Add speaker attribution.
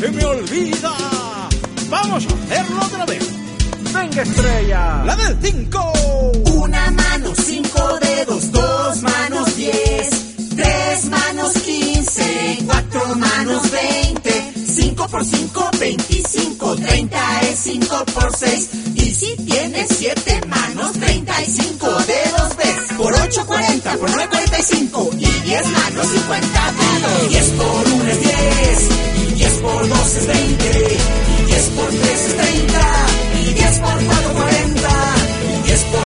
Speaker 1: se me olvida. Vamos a hacerlo otra vez. Venga, estrella. La del 5.
Speaker 2: Una mano, 5 dedos, 2 manos, 10, 3 manos, 15, 4 manos, 20, 5 por 5, 25, 30 es 5 por 6. Y si tienes 7 manos, 35 dedos ves. Por 8, 40, por 9, 45. Y 10 manos, 50 dedos. 10 por 1 es 10. Y 10 por 2 es 20. Y 10 por 3 es 30. Y 10 por 4,